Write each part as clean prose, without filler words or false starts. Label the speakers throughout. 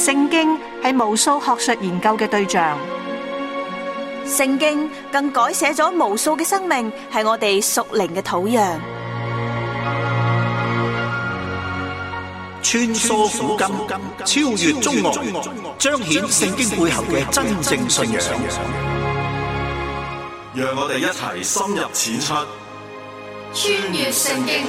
Speaker 1: 聖經係無數學術研究嘅對象，
Speaker 2: 聖經更改寫咗無數嘅生命，係我哋屬靈嘅土壤。
Speaker 3: 穿梭古今，超越中外，彰顯聖經背後嘅真正信仰。
Speaker 4: 讓我哋一齊深入淺出，
Speaker 5: 穿越聖經。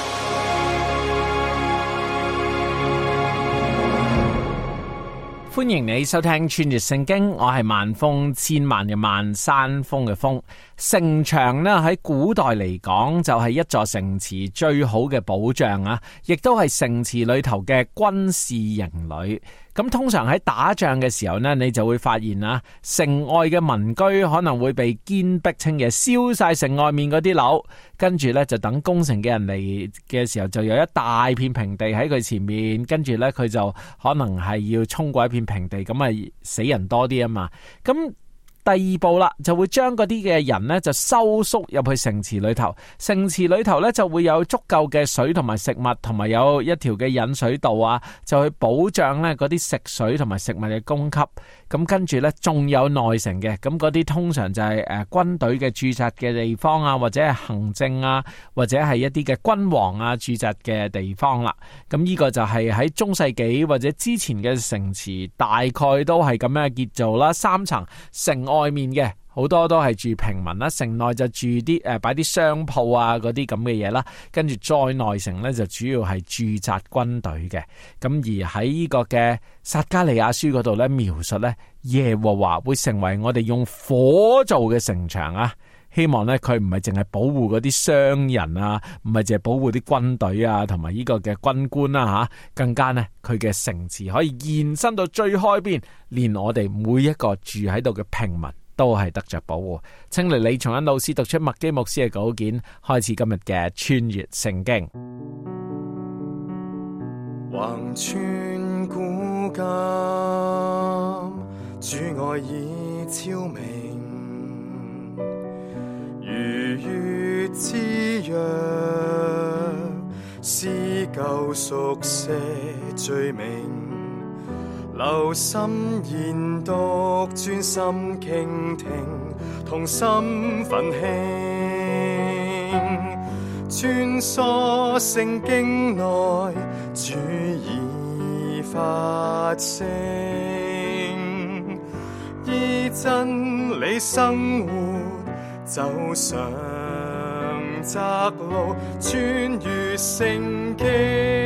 Speaker 6: 歡迎你收聽穿越聖經，我係萬峰，千萬嘅萬，山峰嘅峰。城牆呢喺古代嚟講就係一座城池最好嘅保障啊，亦都係城池裏頭嘅軍事營壘。咁通常喺打仗嘅時候呢，你就會發現啊，城外嘅民居可能會被堅壁清野，燒晒城外面嗰啲樓，跟住呢，就等攻城嘅人嚟嘅時候，就有一大片平地喺佢前面，跟住呢，佢就可能係要衝過一片平地，咁啊死人多啲啊嘛，咁。第二步啦，就會將嗰啲嘅人呢就收縮入去城池裏頭，城池裏頭呢就會有足夠嘅水同埋食物，同埋有一條嘅引水道啊，就去保障呢嗰啲食水同埋食物嘅供給。咁跟住呢仲有內城嘅，咁嗰啲通常就係軍隊嘅駐紮嘅地方啊，或者係行政啊，或者係一啲嘅君王啊駐紮嘅地方啦。咁呢個就係喺中世紀或者之前嘅城池，大概都係咁樣建造啦，三層城外面嘅好多都係住平民啦，城內就住啲擺啲商鋪啊嗰啲咁嘅嘢啦，跟住再內城呢，就主要係駐紮軍隊嘅。咁而喺呢個嘅撒迦利亞書嗰度呢，描述呢耶和華會成為我哋用火做嘅城牆啊，希望呢，佢唔係淨係保護嗰啲商人啊，唔係淨係保護啲軍隊啊同埋呢個嘅軍官啦吓，更加呢，佢嘅城池可以延伸到最開邊，連我哋每一個住喺度嘅平民都係得着保護。請嚟李松恩老師讀出麥基牧師嘅稿件，開始今日嘅穿越聖經。
Speaker 7: 橫穿古今，主愛已超明，如月之約，撕舊熟寫罪名，留心研讀，專心傾聽，同心奮興，穿梭聖經內，主已發聲，依真理生活，走上窄路，穿越聖經。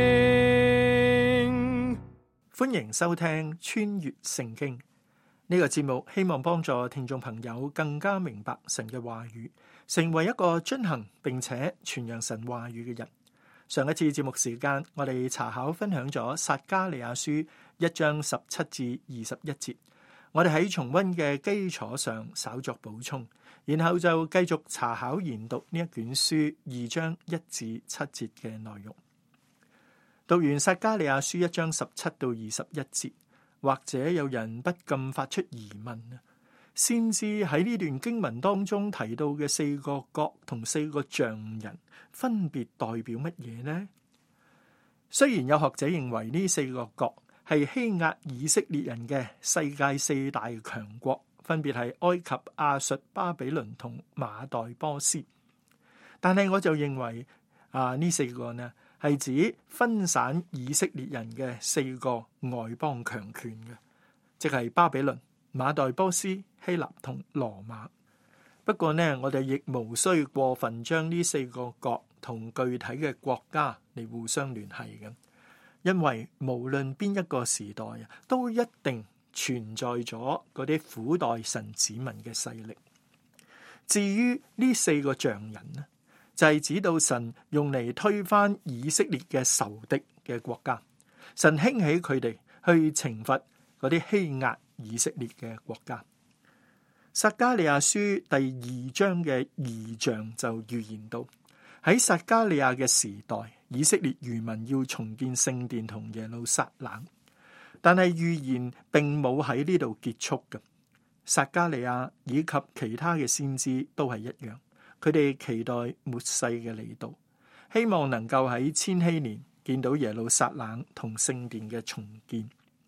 Speaker 8: 歡迎收聽穿越聖經呢個節目，希望幫助聽眾朋友更加明白神嘅話語，成為一個遵行並且傳揚神話語嘅人。上一次節目時間，我哋查考分享咗撒迦利亞書1章17至21節，我哋喺重溫嘅基礎上稍作補充，然後就繼續查考研讀呢一卷書2章1至7節嘅內容。讀完撒迦利亞書1章17到21節，或者有人不禁發出疑問啊，先知喺呢段經文當中提到嘅4個角同4個象人，分別代表乜嘢呢？雖然有學者認為呢4個角係欺壓以色列人嘅世界4大強國，分別係埃及、亞述、巴比倫同馬代波斯，但係我就認為呢4個呢係指分散以色列人嘅4個外邦強權嘅，即係巴比倫、馬代波斯、希臘同羅馬。不過呢，我哋亦無需過分將呢4個國同具體嘅國家嚟互相聯繫嘅，因為無論邊一個時代都一定存在咗嗰啲苦待神子民嘅勢力。至於呢4個象人呢，就係指到神用嚟推翻以色列嘅仇敵嘅國家，神興起佢哋去懲罰嗰啲欺壓以色列嘅國家。撒迦利亞書第2章嘅異象就預言到，喺撒迦利亞嘅時代，以色列餘民要重建聖殿同耶路撒冷，但係預言並冇喺呢度結束嘅。撒迦利亞以及其他嘅先知都係一樣，佢哋期待末世嘅嚟到，希望能夠喺千禧年見到耶路撒冷同聖殿嘅重建。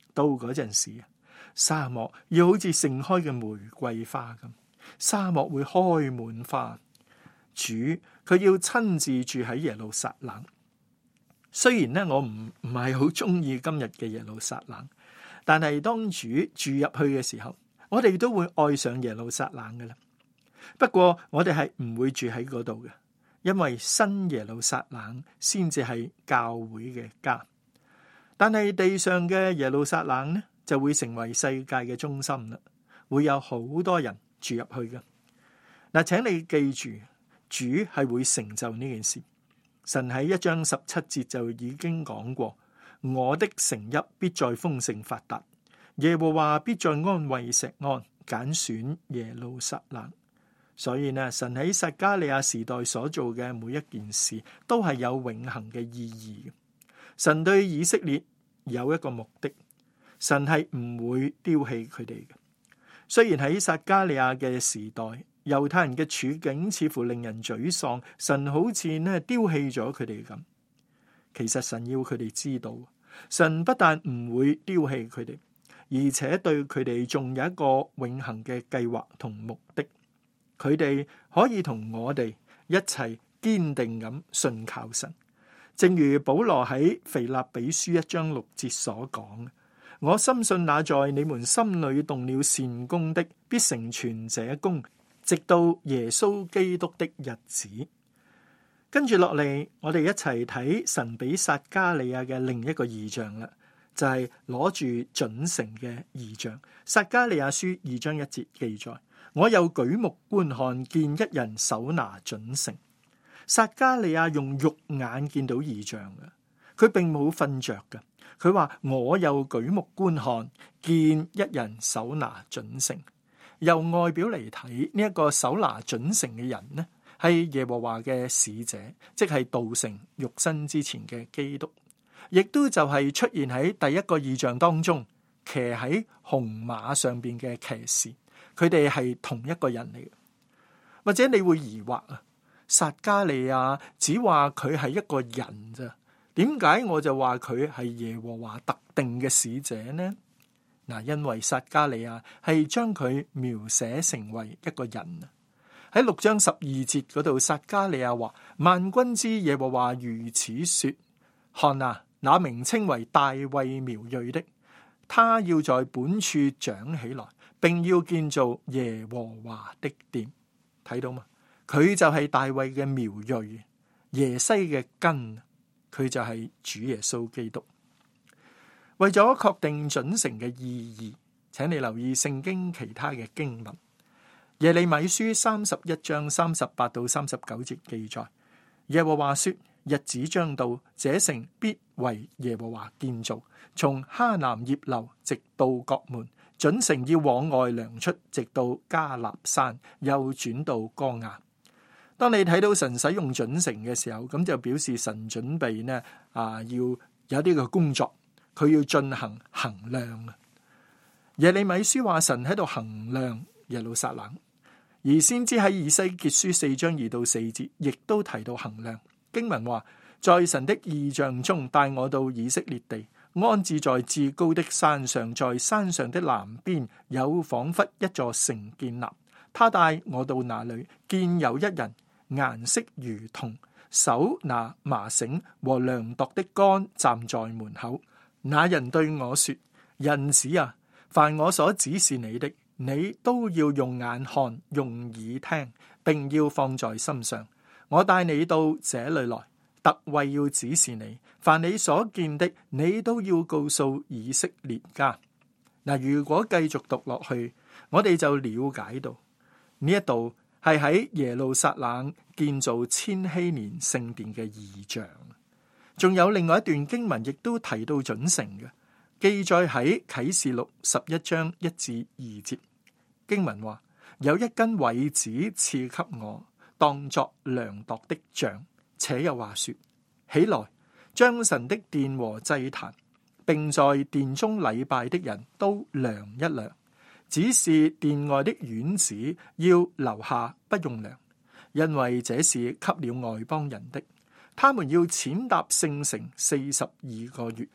Speaker 8: 到嗰陣時，沙漠要好似盛開嘅玫瑰花咁，沙漠會開滿花。主佢要親自住喺耶路撒冷。雖然呢，我唔係好中意今日嘅耶路撒冷，但係當主住入去嘅時候，我哋都會愛上耶路撒冷㗎喇。不過我哋係唔會住喺嗰度嘅，因為新耶路撒冷先至係教會嘅家。但係地上嘅耶路撒冷呢，就會成為世界嘅中心啦，會有好多人住入去嘅。嗱，請你記住，主係會成就呢件事。神喺1章17節就已經講過，我的城邑必再豐盛發達，耶和華必再安慰錫安，揀選耶路撒冷。所以呢，神喺撒迦利亞時代所做嘅每一件事，都係有永恆嘅意義嘅。神對以色列有一個目的，神係唔會丟棄佢哋嘅。雖然喺撒迦利亞嘅時代，猶太人嘅處境似乎令人沮喪，神好似呢丟棄咗佢哋咁。其實神要佢哋知道，神不但唔會丟棄佢哋，而且對佢哋仲有一個永恆嘅計劃同目的。佢哋可以同我哋一齊堅定咁信靠神，正如保羅喺腓立比書1章6節所講，我深信那在你們心裏動了善工的，必成全這工，直到耶穌基督的日子。跟住落嚟，我哋一齊睇神俾撒迦利亞嘅另一個異象啦，就係攞住準繩嘅異象。撒迦利亞書2章1節記載，我又舉目觀看，見一人手拿準繩。撒迦利亞用肉眼見到異象嘅，佢並冇瞓着嘅。佢話我又舉目觀看，見一人手拿準繩。由外表嚟睇，呢一個手拿準繩嘅人呢，係耶和華嘅使者，即係道成肉身之前嘅基督，亦都就係出現喺第一個異象當中，騎喺紅馬上邊嘅騎士。佢哋係同一個人嚟嘅。或者你會疑惑啊，撒迦利亞只話佢係一個人咋，點解我就話佢係耶和華特定嘅使者呢？嗱，因為撒迦利亞係將佢描寫成為一個人。喺6章12節嗰度，撒迦利亞話，萬軍之耶和華如此說，看啊，那名稱為大衛苗裔的，他要在本處長起來，並要建造耶和華的殿。睇到嘛？佢就係大衛嘅苗裔，耶西嘅根，佢就係主耶穌基督。為咗確定準繩嘅意義，請你留意聖經其他嘅經文。耶利米書31章38到39節記載，耶和華說，日子將到，這城必為耶和華建造，從哈南葉樓直到角門，準繩要往外量出，直到加納山，又轉到歌亞。當你睇到神使用準繩嘅時候，咁就表示神準備呢要有啲嘅工作，佢要進行衡量啊。耶利米書話神喺度衡量耶路撒冷，而先知喺以西結書4章2到4節亦都提到衡量。經文話，在神的異象中帶我到以色列地，安置在至高的山上，在山上的南邊有仿佛一座城建立。他帶我到那裏，見有一人，顏色如銅，手拿麻繩和量度的竿，站在門口。那人對我說，人子啊，凡我所指示你的，你都要用眼看，用耳聽，並要放在心上。我帶你到這裏來，特為要指示你，凡你所見的，你都要告訴以色列家。嗱，如果繼續讀落去，我哋就了解到呢一度係喺耶路撒冷建造千禧年聖殿嘅異象。仲有另外一段經文亦都提到準繩嘅，記載喺啟示錄11章1至2節。經文話，有一根葦子賜給我，當作量度的杖，且又話說，起來，將神的殿和祭壇，並在殿中禮拜的人都量一量，只是殿外的院子要留下，不用量，因為這是給了外邦人的。他們要踐踏聖城42個月，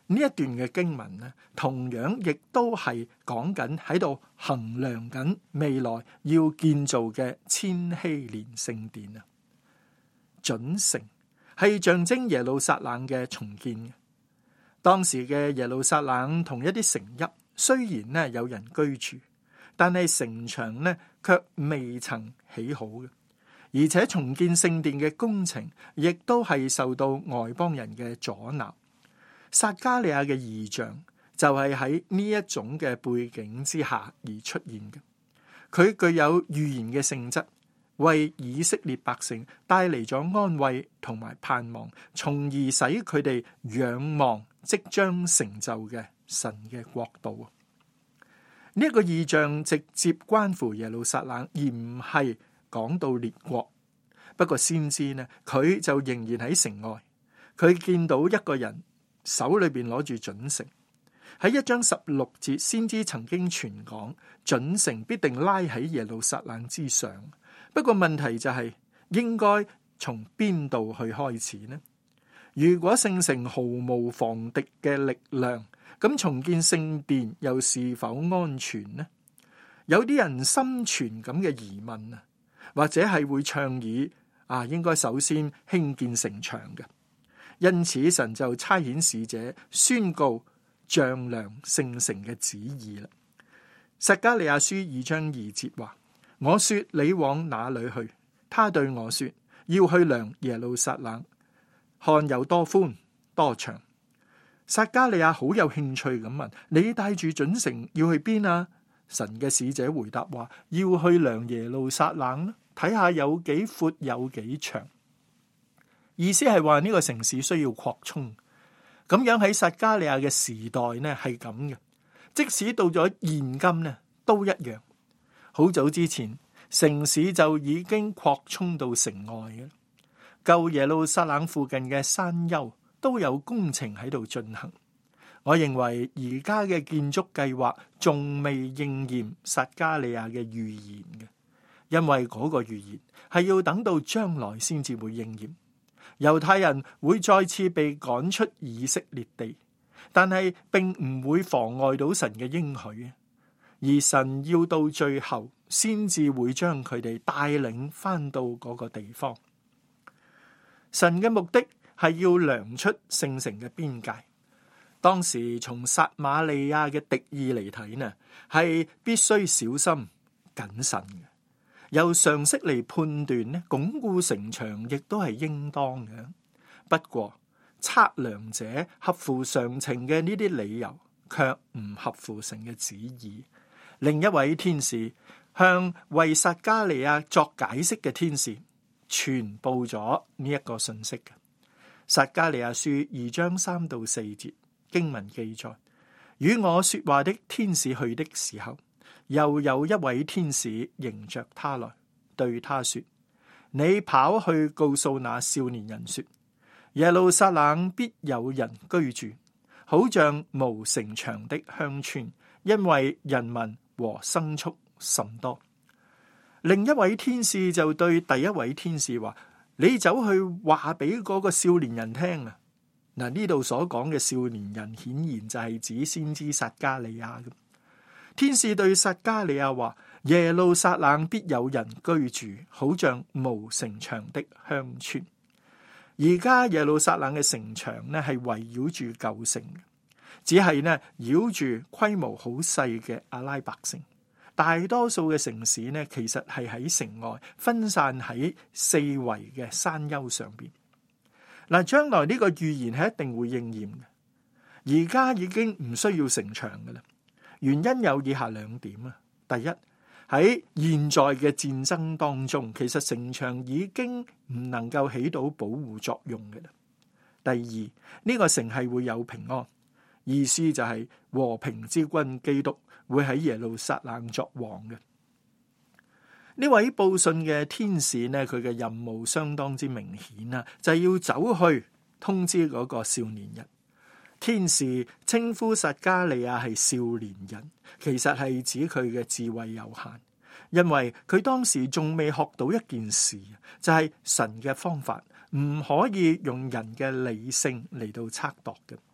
Speaker 8: 呢一段嘅經文呢，同樣亦都係講緊喺度衡量緊未來要建造嘅千禧年聖殿啊。準城係象徵耶路撒冷嘅重建嘅。當時嘅耶路撒冷同一啲城邑雖然呢有人居住，但係城牆呢卻未曾起好嘅，而且重建聖殿嘅工程亦都係受到外邦人嘅阻撓。撒迦利亞嘅異象就係喺呢一種嘅背景之下而出現嘅，佢具有預言嘅性質，為以色列百姓帶嚟咗安慰同埋盼望，從而使佢哋仰望即將成就嘅神嘅國度。呢一個異象直接關乎耶路撒冷，而唔係講到列國。不過先知呢，佢就仍然喺城外，佢見到一個人手裏邊攞住準繩。喺1章16節，先知曾經傳講準繩必定拉喺耶路撒冷之上。不過問題就係應該從邊度去開始呢？如果聖城毫無防敵嘅力量，咁重建聖殿又是否安全呢？有啲人心存咁嘅疑問啊，或者係會倡議應該首先興建城牆嘅。因此神就差遣使者宣告丈量聖城嘅旨意啦。撒迦利亞書2章2節話：我說你往哪裏去？他對我說要去量耶路撒冷，看有多寬多長。撒迦利亞好有興趣咁問：你帶住準繩要去邊啊？神嘅使者回答話：要去量耶路撒冷，睇下有幾闊有幾長。意思係話呢個城市需要擴充，咁樣喺撒迦利亞嘅時代呢係咁嘅，即使到咗現今呢都一樣。好早之前城市就已經擴充到城外嘅，舊耶路撒冷附近嘅山丘都有工程喺度進行。我認為而家嘅建築計劃仲未應驗撒迦利亞嘅預言嘅，因為嗰個預言係要等到將來先至會應驗。猶太人會再次被趕出以色列地，但係並唔會妨礙到神嘅應許，而神要到最後先至會將佢哋帶領翻到嗰個地方。神嘅目的係要量出聖城嘅邊界。當時從撒瑪利亞嘅敵意嚟睇呢，係必須小心謹慎嘅。由常識嚟判斷呢，鞏固城牆亦都係應當嘅。不過測量者合乎常情嘅呢啲理由，卻唔合乎神嘅旨意。另一位天使向為撒迦利亞作解釋嘅天使傳報咗呢一個信息嘅。撒迦利亞書2章3到4節經文記載：與我說話的天使去的時候，又有一位天使迎着他來，對他說：你跑去告訴那少年人說，耶路撒冷必有人居住，好像無城牆的鄉村，因為人民和牲畜甚多。另一位天使就對第一位天使話：你走去話俾嗰個少年人聽啊！嗱，呢度所講嘅少年人顯然就係指先知撒迦利亞。天使對撒迦利亞話：耶路撒冷必有人居住，好像無城牆的鄉村。而家耶路撒冷嘅城牆呢係圍繞住舊城，只係呢繞住規模好細嘅阿拉伯城。大多數嘅城市呢其實係喺城外，分散喺四圍嘅山丘上邊。嗱，將來呢個預言係一定會應驗嘅。而家已經唔需要城牆㗎喇，原因有以下2點啊。第一，喺現在嘅戰爭當中，其實城牆已經唔能夠起到保護作用嘅啦。第二，呢個城係會有平安，意思就係和平之君基督會喺耶路撒冷作王嘅。呢位報信嘅天使呢，佢嘅任務相當之明顯啊，就係要走去通知嗰個少年人。天使稱呼撒迦利亞係少年人，其實係指佢嘅智慧有限，因為佢當時仲未學到一件事，就係神嘅方法唔可以用人嘅理性嚟到測度嘅。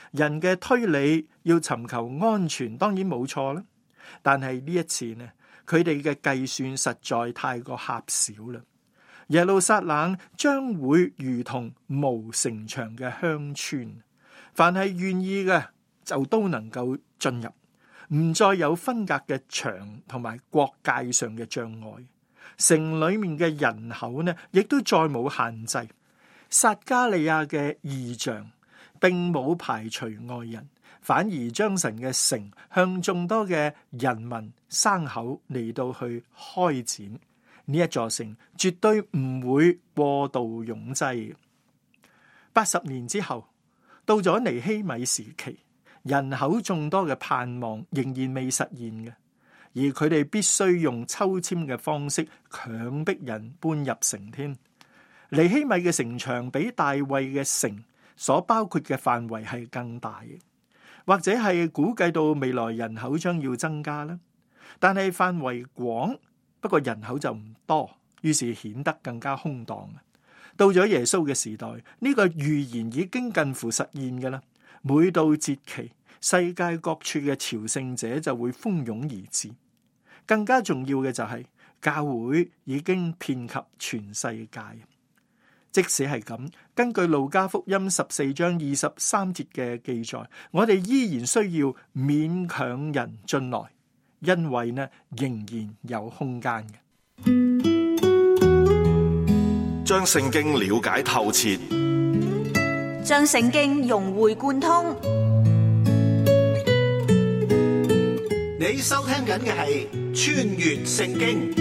Speaker 8: 人嘅推理要尋求安全，當然冇錯啦。但係呢一次呢，佢哋嘅計算實在太過狹小啦。耶路撒冷將會如同無城牆嘅鄉村，凡係願意嘅就都能夠進入，唔再有分隔嘅牆同埋國界上嘅障礙。城裏面嘅人口呢，亦都再冇限制。撒迦利亞嘅異象並冇排除外人，反而將神嘅城向眾多嘅人民牲口嚟到去開展。呢一座城絕對唔會過度擁擠。80年之後，到咗尼希米時期，人口眾多嘅盼望仍然未實現嘅，而佢哋必須用抽籤嘅方式強迫人搬入城添。尼希米嘅城牆比大衛嘅城所包括嘅範圍係更大嘅，或者係估計到未來人口將要增加啦。但係範圍廣，不過人口就唔多，於是顯得更加空蕩。到咗耶穌嘅時代，呢個預言已經近乎實現嘅啦。每到節期，世界各處嘅朝聖者就會蜂擁而至。更加重要嘅就係教會已經遍及全世界。即使係咁，根據路加福音14章23節嘅記載，我哋依然需要勉強人進來，因為呢仍然有空間嘅。
Speaker 4: 將聖經了解透徹，
Speaker 2: 將聖經融會貫通。
Speaker 3: 你收聽緊嘅係《穿越聖經》。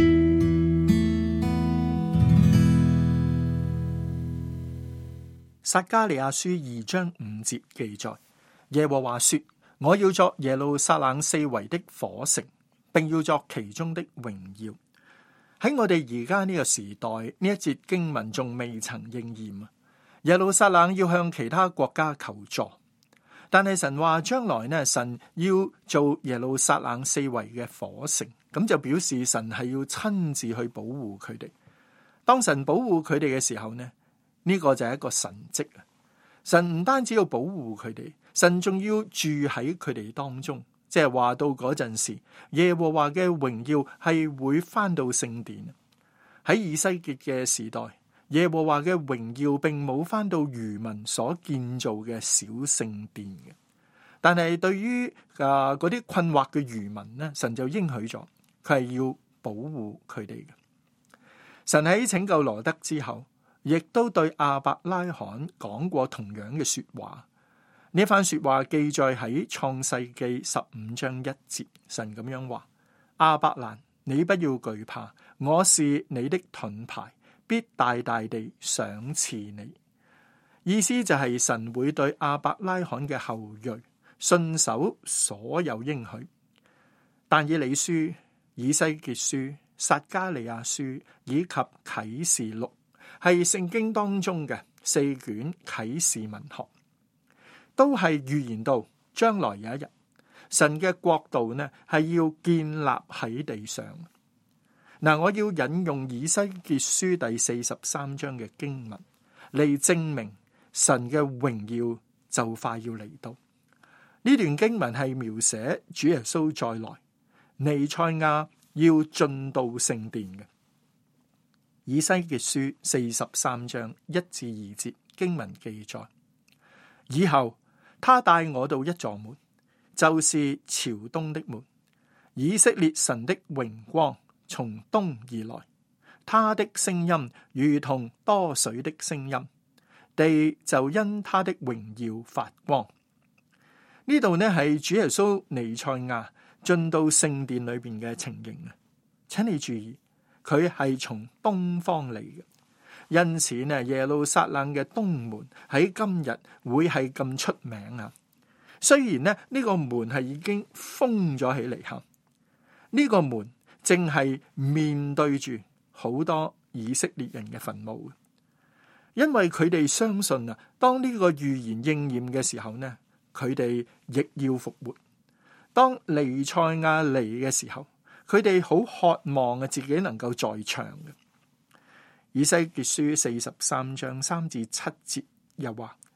Speaker 8: 撒迦利亞書2章5節記載，耶和華說：我要作耶路撒冷四圍的火城，並要作其中的榮耀。喺我哋而家呢個時代，呢一節經文仲未曾應驗啊！耶路撒冷要向其他國家求助，但係神話將來呢，神要做耶路撒冷四圍嘅火城，咁就表示神係要親自去保護佢哋。當神保護佢哋嘅時候呢，呢個就係一個神蹟啊！神唔單止要保護佢哋，神仲要住喺佢哋當中。即係話到嗰陣時，耶和華嘅榮耀係會翻到聖殿。喺以西結嘅時代，耶和華嘅榮耀並冇翻到餘民所建造嘅小聖殿嘅。但係對於嗰啲困惑嘅餘民呢，神就應許咗，佢係要保護佢哋嘅。神喺拯救羅得之後，亦都對亞伯拉罕講過同樣嘅說話。呢番說話記載喺創世記15章1節，神咁樣話：亞伯蘭，你不要懼怕，我是你的盾牌，必大大地賞賜你。意思就係神會對亞伯拉罕嘅後裔信守所有應許。但以理書、以西結書、撒迦利亞書以及啟示錄係聖經當中嘅4卷啟示文學，都係預言到將來有一日，神嘅國度呢係要建立喺地上。嗱，我要引用以西結書第43章嘅經文嚟證明神嘅榮耀就快要嚟到。呢段經文係描寫主耶穌再來，彌賽亞要進到聖殿嘅。以西結書43章1至2節經文記載：以後他帶我到一座門，就是朝東的門。以色列神的榮光從東而來，他的聲音如同多水的聲音，地就因他的榮耀發光。呢度呢係主耶穌彌賽亞進到聖殿裏邊嘅情形啊！請你注意，佢係從東方嚟嘅。因此呢，耶路撒冷嘅東門喺今日會係咁出名啊！雖然呢個門係已經封咗起嚟吓，呢個門正係面對住好多以色列人嘅墳墓，因為佢哋相信啊，當呢個預言應驗嘅時候呢，佢哋亦要復活。當彌賽亞嚟嘅時候，佢哋好渴望啊自己能夠在場嘅。以西結書43章3至7節又話：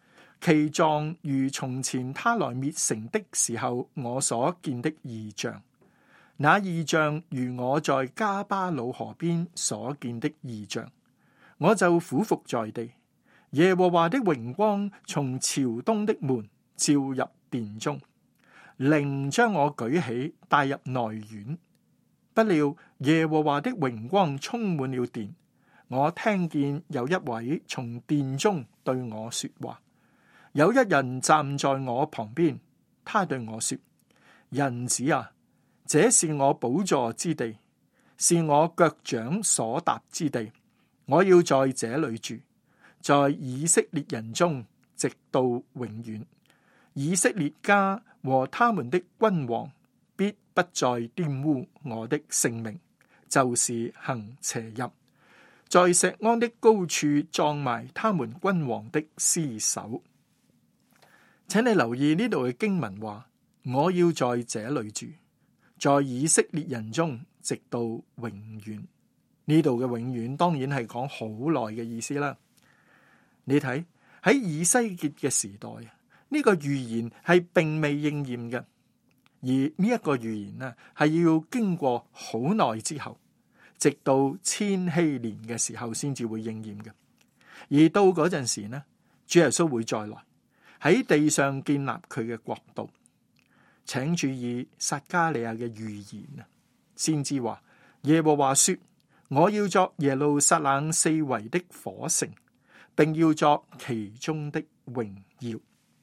Speaker 8: 其狀如從前他來滅城的時候我所見的異象，那異象如我在迦巴魯河邊所見的異象，我就俯伏在地。耶和華的榮光從朝東的門照入殿中，靈將我舉起帶入內院。不料耶和華的榮光充滿了殿，我聽見有一位從殿中對我說話。有一人站在我旁邊，他對我說：人子啊，這是我寶座之地，是我腳掌所踏之地，我要在這裏住，在以色列人中直到永遠。以色列家和他們的君王必不再玷污我的聖名，就是行邪淫，在錫安的高處葬埋他們君王的屍首。請你留意呢度嘅經文話，我要在這裏住，在以色列人中直到永遠。呢度嘅永遠當然係講好耐嘅意思啦。你睇喺以西結嘅時代，呢個預言係並未應驗嘅，而呢一個預言呢係要經過好耐之後，直到千禧年嘅時候先至會應驗嘅。而到嗰陣時呢，主耶穌會再來喺地上建立佢嘅國度。請注意撒迦利亞嘅預言啊，先知話耶和華說：我要作耶路撒冷四圍的火城，並要作其中的榮耀。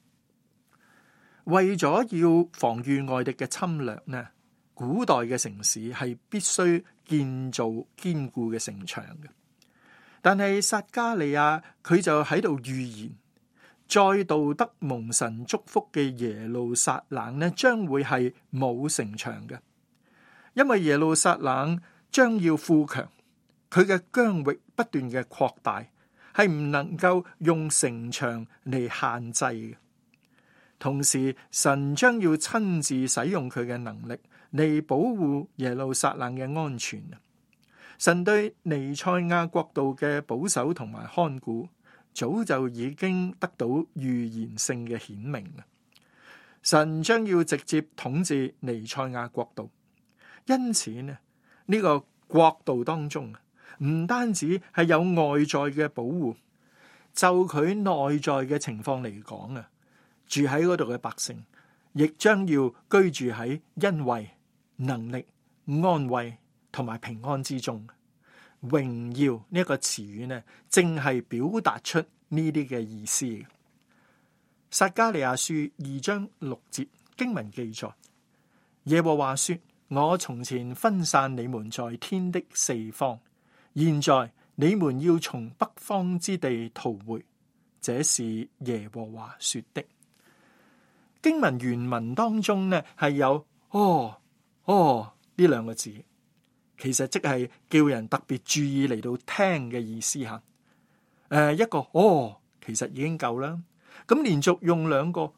Speaker 8: 為咗要防禦外敵嘅侵略呢，古代嘅城市係必須建造堅固嘅城牆嘅。但係撒迦利亞佢就喺度預言，再度得蒙神祝福嘅耶路撒冷呢，將會係冇城牆嘅，因為耶路撒冷將要富強，佢嘅疆域不斷嘅擴大，係唔能夠用城牆嚟限制嘅。同時，神將要親自使用佢嘅能力嚟保護耶路撒冷嘅安全。神對彌賽亞國度嘅保守同埋看顧，早就已經得到預言性嘅顯明啦。神將要直接統治彌賽亞國度，因此呢個國度當中唔單止係有外在嘅保護，就佢內在嘅情況嚟講住喺嗰度嘅百姓，亦將要居住喺恩惠、能力、安慰同埋平安之中。榮耀呢一個詞語呢，正係表達出呢啲嘅意思。撒迦利亞書2章6節經文記載，耶和華說：我從前分散你們在天的四方，現在你們要從北方之地逃回，這是耶和華說的。經文原文當中呢，係有哦呢兩個字，其實即係叫人特別注意嚟到聽嘅意思吓。一個其實已經夠啦。咁連續用兩個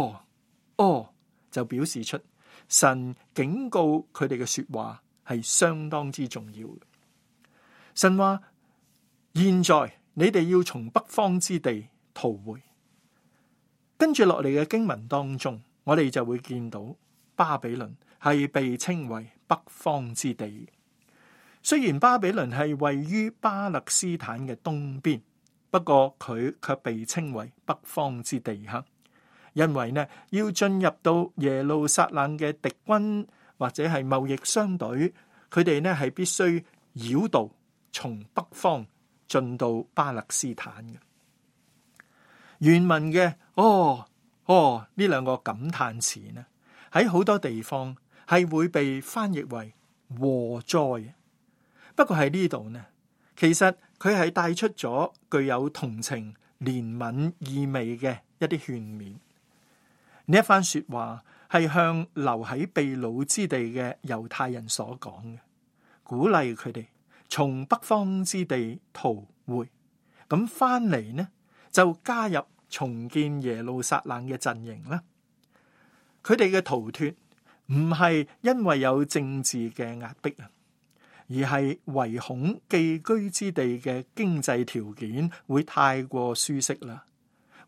Speaker 8: 就表示出神警告佢哋嘅說話係相當之重要嘅。神話現在你哋要從北方之地逃回。跟住落嚟嘅經文當中，我哋就會見到巴比倫係被稱為北方之地。雖然巴比倫係位於巴勒斯坦嘅東邊，不過佢卻被稱為北方之地哈，因為呢要進入到耶路撒冷嘅敵軍或者係貿易商隊，佢哋呢係必須繞道從北方進到巴勒斯坦嘅。原文嘅呢兩個感嘆詞呢，喺好多地方係會被翻譯為禍災。不過喺呢度呢，其實佢係帶出咗具有同情、憐憫意味嘅一啲勸勉。呢一番說話係向留喺被擄之地嘅猶太人所講嘅，鼓勵佢哋從北方之地逃回，咁翻嚟呢就加入重建耶路撒冷嘅陣營啦。佢哋嘅逃脫唔係因為有政治嘅壓迫啊，而係唯恐寄居之地嘅經濟條件會太過舒適啦，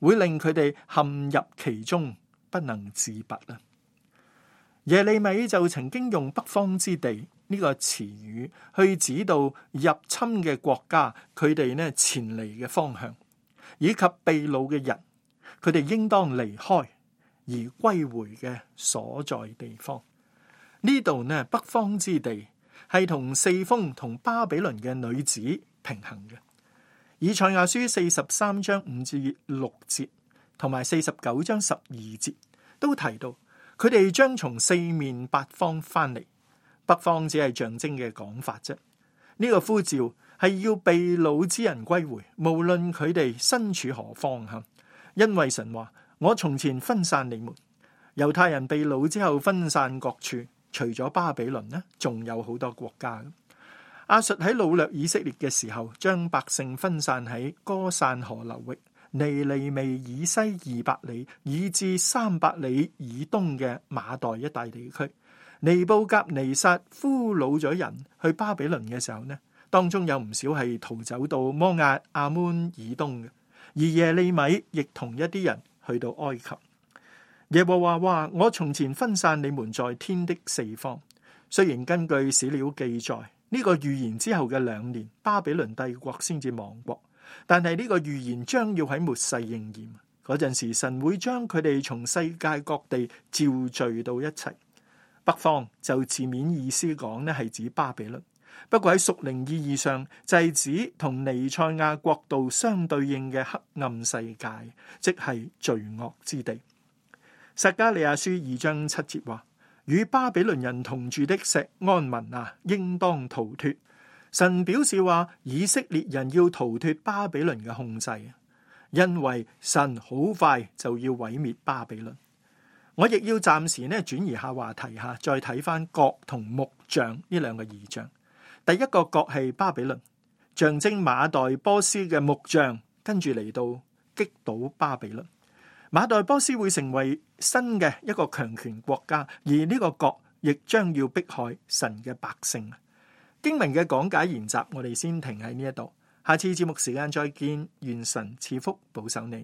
Speaker 8: 會令佢哋陷入其中不能自拔啊。耶利米就曾經用北方之地呢個詞語去指導入侵嘅國家佢哋呢前嚟嘅方向，以及被擄嘅人，佢哋應當離開而歸回嘅所在地方。呢度呢北方之地係同四風同巴比倫嘅女子平衡嘅。以賽亞書43章5至6節同埋49章12節都提到，佢哋將從四面八方翻嚟。北方只係象徵嘅講法啫。呢個呼召係要被擄之人歸回，無論佢哋身處何方吓。因為神話，我從前分散你們。猶太人被擄之後分散各處，除咗巴比倫呢，仲有好多國家。亞述喺擄掠以色列嘅時候，將百姓分散喺歌散河流域、尼尼微以西200里，以至300里以東嘅馬代一帶地區。尼布甲尼撒俘虜咗人去巴比倫嘅時候呢，當中有唔少係逃走到摩押、亞捫以東嘅，而耶利米亦同一啲人去到埃及。耶和華話：我從前分散你們在天的四方。雖然根據史料記載，呢個預言之後嘅2年，巴比倫帝國先至亡國，但係呢個預言將要喺末世應驗。嗰陣時，神會將佢哋從世界各地召聚到一齊。北方就字面意思講呢係指巴比倫，不過喺屬靈意義上就係指同彌賽亞國度相對應嘅黑暗世界，即係罪惡之地。撒迦利亞書2章7節話：與巴比倫人同住的錫安民啊，應當逃脫。神表示話，以色列人要逃脫巴比倫嘅控制，因為神好快就要毀滅巴比倫。我亦要暫時轉移下話題下，再睇翻角同木像呢兩個異象。第一個角係巴比倫，象徵馬代波斯嘅木像，跟住嚟到擊倒巴比倫。馬代波斯會成為新嘅一個強權國家，而呢個角亦將要迫害神嘅百姓。經文嘅講解研習，我哋先停喺呢一度，下次節目時間再見，願神賜福保守你。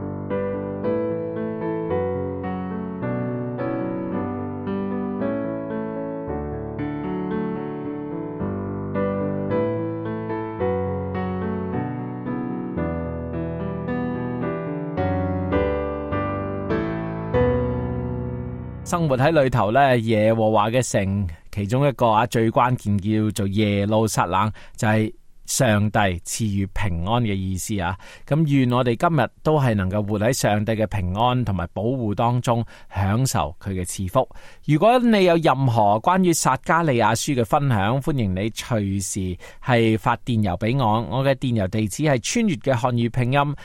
Speaker 6: 生活喺裏頭咧，耶和華嘅城，其中一個最關鍵叫做耶路撒冷，就係上帝賜予平安嘅意思啊！咁願我哋今日都係能夠活喺上帝嘅平安同埋保護當中，享受佢嘅賜福。如果你有任何關於撒迦利亞書嘅分享，歡迎你隨時係發電郵俾我。我嘅電郵地址係穿越嘅漢語拼音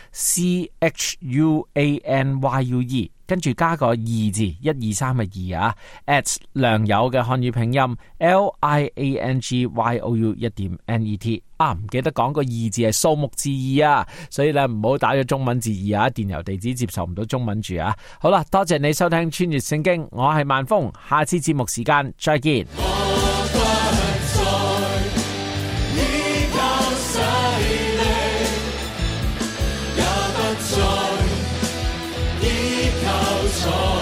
Speaker 6: CHUANYUE， 跟住加個2字123嘅2啊 ，at 良友嘅漢語拼音 LIANGYOU1.net。唔記得講個2字係數目字2啊，所以咧唔好打咗中文字2啊，電郵地址接受唔到中文住啊。好啦，多謝你收聽穿越聖經，我係萬峰，下次節目時間再見。
Speaker 7: 也不再依靠